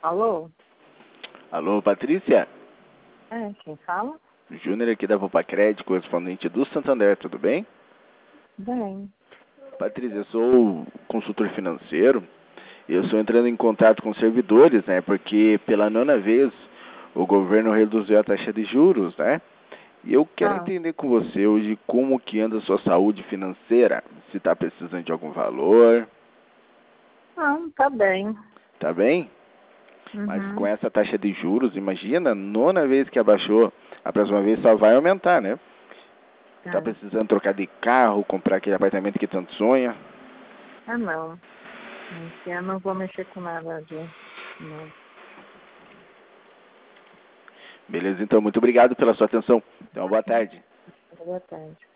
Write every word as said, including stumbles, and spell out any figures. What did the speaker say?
Alô? Alô, Patrícia? É, quem fala? Júnior aqui da Vopacred, correspondente do Santander, tudo bem? Bem. Patrícia, eu sou consultor financeiro e eu estou entrando em contato com servidores, né? Porque pela nona vez o governo reduziu a taxa de juros, né? E eu quero Ah, entender com você hoje como que anda a sua saúde financeira, se está precisando de algum valor, não, tá bem. tá bem? Mas com Uhum. essa taxa de juros, imagina, nona vez que abaixou, a próxima vez só vai aumentar, né? Tá É. precisando trocar de carro, comprar aquele apartamento que tanto sonha? Ah, não. Esse ano eu não vou mexer com nada de... Não. Beleza, então, muito obrigado pela sua atenção. Então, boa tarde. Boa tarde.